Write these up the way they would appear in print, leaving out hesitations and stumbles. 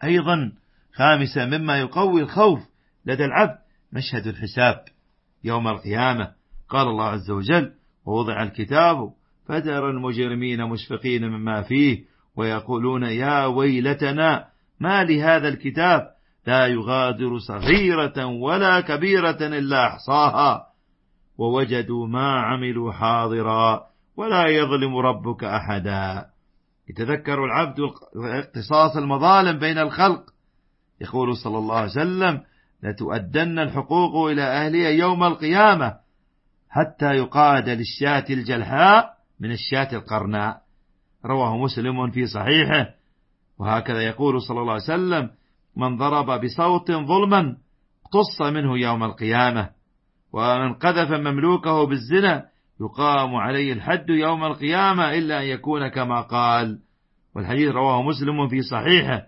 أيضا خامسا مما يقوي الخوف لدى العبد مشهد الحساب يوم القيامة. قال الله عز وجل: ووضع الكتاب فترى المجرمين مشفقين مما فيه ويقولون يا ويلتنا ما لهذا الكتاب لا يغادر صغيرة ولا كبيرة إلا أحصاها ووجدوا ما عملوا حاضرا ولا يظلم ربك أحدا. يتذكر العبد اقتصاص المظالم بين الخلق. يقول صلى الله عليه وسلم: لتؤدن الحقوق إلى أهلها يوم القيامة حتى يقاد للشاة الجلحاء من الشاة القرناء. رواه مسلم في صحيحه. وهكذا يقول صلى الله عليه وسلم: من ضرب بصوت ظلما اقتص منه يوم القيامة، ومن قذف مملوكه بالزنا يقام عليه الحد يوم القيامة إلا أن يكون كما قال. والحديث رواه مسلم في صحيحه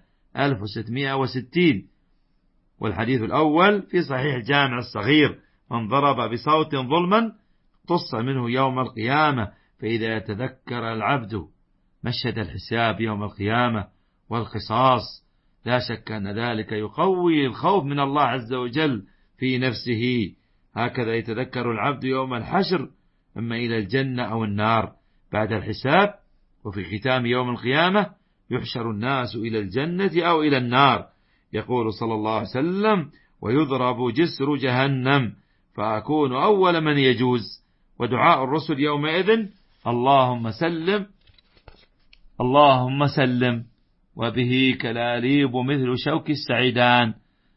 1660. والحديث الأول في صحيح الجامع الصغير: من ضرب بصوت ظلما اقتص منه يوم القيامة. فإذا يتذكر العبد مشهد الحساب يوم القيامة والقصاص لا شك أن ذلك يقوي الخوف من الله عز وجل في نفسه. هكذا يتذكر العبد يوم الحشر إما إلى الجنة أو النار بعد الحساب. وفي ختام يوم القيامة يحشر الناس إلى الجنة أو إلى النار. يقول صلى الله عليه وسلم: ويضرب جسر جهنم فأكون أول من يجوز. ودعاء الرسل يومئذ: اللهم سلم اللهم سلم وبه كلاليب مثل شوك السعيدان.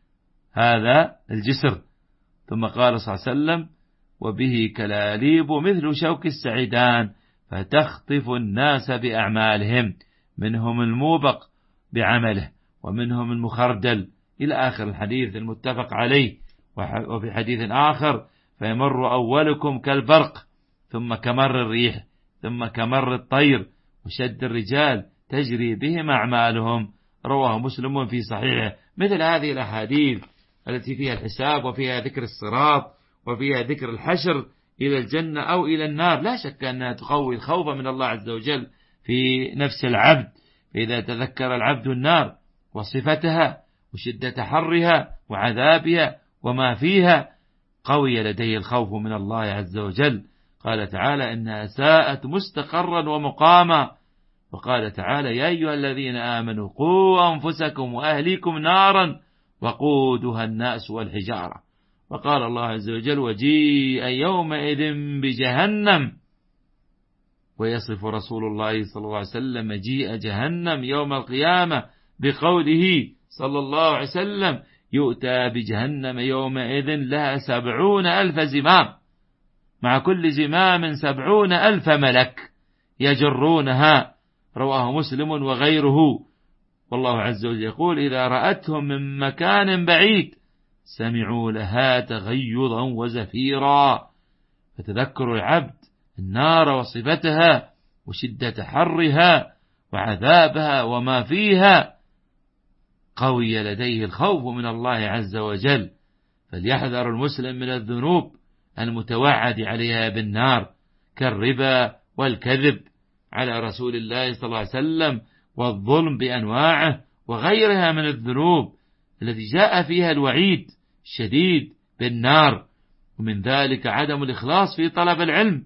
هذا الجسر. ثم قال صلى الله عليه وسلم: وبه كلاليب مثل شوك السعيدان فتخطف الناس بأعمالهم، منهم الموبق بعمله ومنهم المخردل، إلى آخر الحديث المتفق عليه. وفي حديث آخر: فيمر أولكم كالبرق ثم كمر الريح ثم كمر الطير وشد الرجال تجري بهم أعمالهم. رواه مسلم في صحيحه. مثل هذه الأحاديث التي فيها الحساب وفيها ذكر الصراط وفيها ذكر الحشر إلى الجنة أو إلى النار لا شك أنها تقوي الخوف من الله عز وجل في نفس العبد. فإذا تذكر العبد النار وصفتها وشدة حرها وعذابها وما فيها قوي لديه الخوف من الله عز وجل. قال تعالى: إنها ساءت مستقرا ومقاما. وقال تعالى: يا أيها الذين آمنوا قوا أنفسكم وأهليكم نارا وقودها الناس والحجارة. وقال الله عز وجل: وجيء يومئذ بجهنم. ويصف رسول الله صلى الله عليه وسلم مجيء جهنم يوم القيامة بقوله صلى الله عليه وسلم: يؤتى بجهنم يومئذ لها 70,000 زمام، مع كل زمام 70,000 ملك يجرونها. رواه مسلم وغيره. والله عز وجل يقول: إذا رأتهم من مكان بعيد سمعوا لها تغيظا وزفيرا. فتذكر العبد النار وصفتها وشدة حرها وعذابها وما فيها قوي لديه الخوف من الله عز وجل. فليحذر المسلم من الذنوب المتوعد عليها بالنار كالربا والكذب على رسول الله صلى الله عليه وسلم والظلم بأنواعه وغيرها من الذنوب التي جاء فيها الوعيد الشديد بالنار. ومن ذلك عدم الإخلاص في طلب العلم،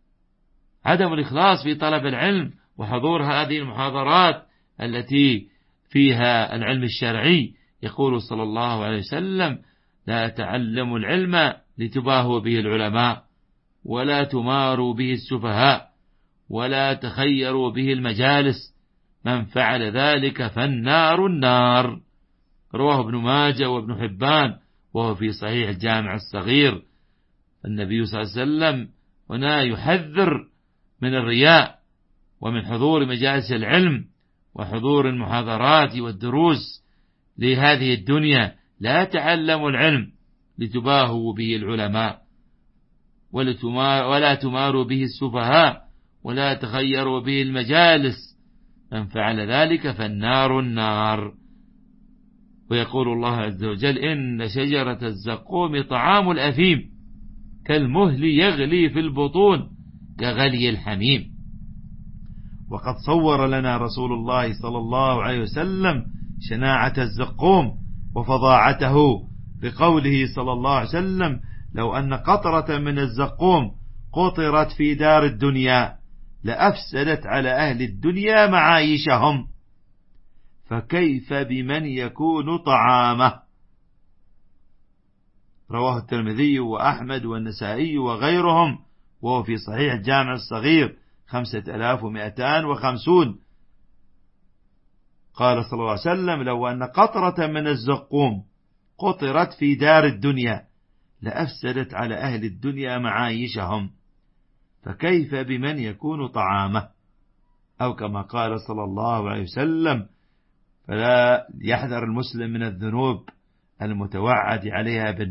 عدم الإخلاص في طلب العلم وحضور هذه المحاضرات التي فيها العلم الشرعي. يقول صلى الله عليه وسلم: لا تعلموا العلم لتباهوا به العلماء ولا تماروا به السفهاء ولا تخيروا به المجالس، من فعل ذلك فالنار النار. رواه ابن ماجه وابن حبان وهو في صحيح الجامع الصغير. النبي صلى الله عليه وسلم هنا يحذر من الرياء ومن حضور مجالس العلم وحضور المحاضرات والدروس لهذه الدنيا. لا تعلموا العلم لتباهوا به العلماء ولا تماروا به السفهاء ولا تخيروا به المجالس، من فعل ذلك فالنار النار. ويقول الله عز وجل: إن شجرة الزقوم طعام الأثيم كالمهل يغلي في البطون كغلي الحميم. وقد صور لنا رسول الله صلى الله عليه وسلم شناعة الزقوم وفظاعته بقوله صلى الله عليه وسلم: لو أن قطرة من الزقوم قطرت في دار الدنيا لأفسدت على أهل الدنيا معايشهم، فكيف بمن يكون طعامه. رواه الترمذي وأحمد والنسائي وغيرهم، وهو في صحيح الجامع الصغير 5250. قال صلى الله عليه وسلم: لو أن قطرة من الزقوم قطرت في دار الدنيا لأفسدت على أهل الدنيا معايشهم، فكيف بمن يكون طعامه. أو كما قال صلى الله عليه وسلم: فلا يحذر المسلم من الذنوب المتوعد عليها